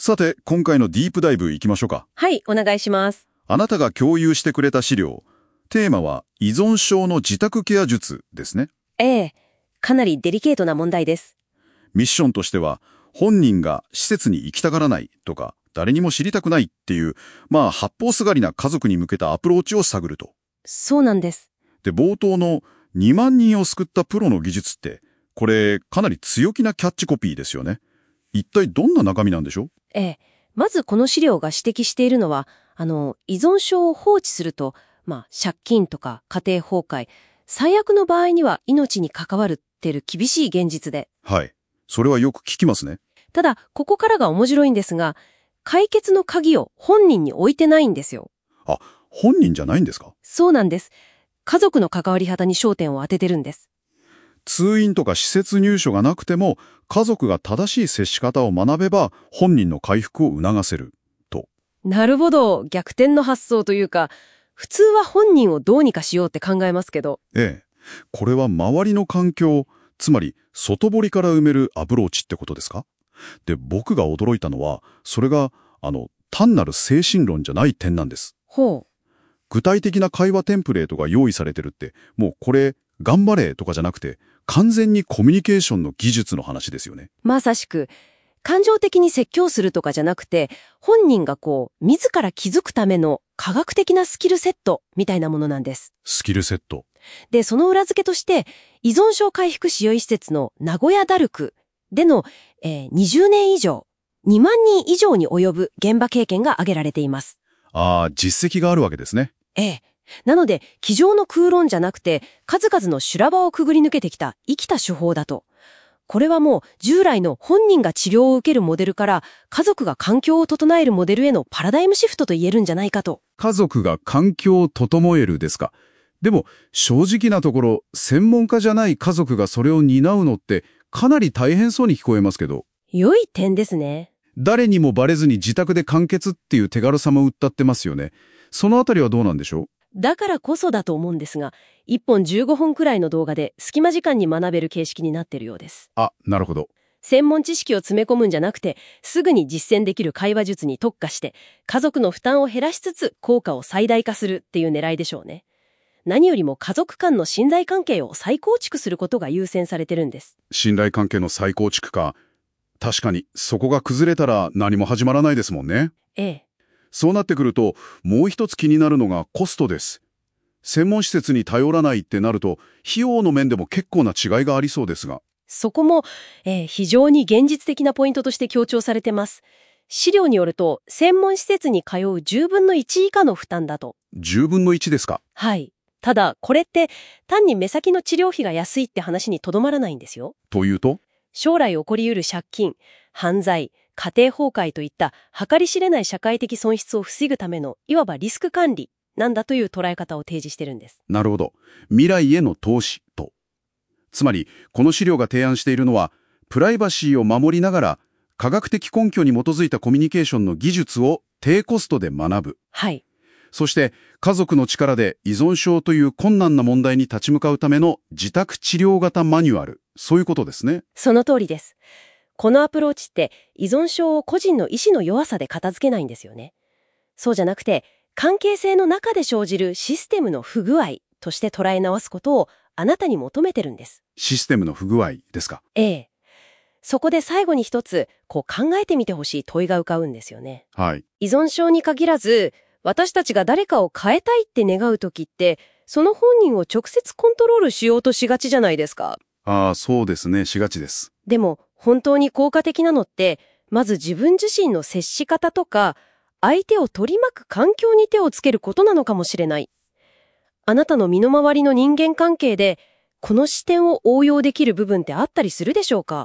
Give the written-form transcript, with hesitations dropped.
さて、今回のディープダイブ行きましょうか。 はい、お願いします。 あなたが共有してくれた資料、テーマは依存症の自宅ケア術ですね。 ええ、かなりデリケートな問題です。 ミッションとしては、本人が施設に行きたがらないとか、誰にも知りたくないっていう、八方すがりな家族に向けたアプローチを探ると。 そうなんです。 で、冒頭の2万人を救ったプロの技術って、これかなり強気なキャッチコピーですよね。一体どんな中身なんでしょう？ ええ、まずこの資料が指摘しているのは、依存症を放置すると、借金とか家庭崩壊、最悪の場合には命に関わるっていう厳しい現実で。 はい。それはよく聞きますね。 ただ、ここからが面白いんですが、解決の鍵を本人に置いてないんですよ。 あ、本人じゃないんですか？ そうなんです。家族の関わり方に焦点を当ててるんです。 通院とか施設入所がなくても、家族が正しい接し方を学べば、本人の回復を促せる、と。 なるほど、逆転の発想というか、普通は本人をどうにかしようって考えますけど。 ええ。これは周りの環境、つまり外堀から埋めるアプローチってことですか？で、僕が驚いたのは、それが、単なる精神論じゃない点なんです。 ほう。 具体的な会話テンプレートが用意されてるって、もうこれ、頑張れとかじゃなくて、完全にコミュニケーションの技術の話ですよね。 まさしく、感情的に説教するとかじゃなくて、本人が自ら気づくための科学的なスキルセットみたいなものなんです。 スキルセット。 で、その裏付けとして、依存症回復支援施設の名古屋ダルクでの、20年以上、2万人以上に及ぶ現場経験が挙げられています。 ああ、実績があるわけですね。 ええ。なので、机上の空論じゃなくて、数々の修羅場をくぐり抜けてきた生きた手法だと。これはもう従来の本人が治療を受けるモデルから家族が環境を整えるモデルへのパラダイムシフトと言えるんじゃないかと。 家族が環境を整えるですか。でも正直なところ専門家じゃない家族がそれを担うのってかなり大変そうに聞こえますけど。 良い点ですね。 誰にもバレずに自宅で完結っていう手軽さも謳ってますよね。そのあたりはどうなんでしょう？ だからこそだと思うんですが、1本15分くらいの動画で隙間時間に学べる形式になっているようです。 あ、なるほど。 専門知識を詰め込むんじゃなくて、すぐに実践できる会話術に特化して、家族の負担を減らしつつ効果を最大化するっていう狙いでしょうね。何よりも家族間の信頼関係を再構築することが優先されてるんです。 信頼関係の再構築か。確かにそこが崩れたら何も始まらないですもんね。 ええ。 そうなってくると、もう一つ気になるのがコストです。専門施設に頼らないってなると、費用の面でも結構な違いがありそうですが。 そこも、非常に現実的なポイントとして強調されてます。資料によると、専門施設に通う10分の1以下の負担だと。 10分の1ですか？ はい。ただ、これって単に目先の治療費が安いって話にとどまらないんですよ。 というと？ 将来起こり得る借金、犯罪、家庭崩壊といった計り知れない社会的損失を防ぐためのいわばリスク管理なんだという捉え方を提示してるんです。 なるほど。未来への投資と。つまり、この資料が提案しているのは、プライバシーを守りながら、科学的根拠に基づいたコミュニケーションの技術を低コストで学ぶ。 はい。 そして、家族の力で依存症という困難な問題に立ち向かうための自宅治療型マニュアル。そういうことですね。 その通りです。このアプローチって依存症を個人の意志の弱さで片付けないんですよね。そうじゃなくて、関係性の中で生じるシステムの不具合として捉え直すことをあなたに求めてるんです。 システムの不具合ですか？ ええ。そこで最後に一つ、考えてみてほしい問いが浮かぶんですよね。 はい。 依存症に限らず、私たちが誰かを変えたいって願うときって、その本人を直接コントロールしようとしがちじゃないですか。 ああ、そうですね。しがちです。 でも、本当に効果的なのって、まず自分自身の接し方とか、相手を取り巻く環境に手をつけることなのかもしれない。あなたの身の回りの人間関係で、この視点を応用できる部分ってあったりするでしょうか？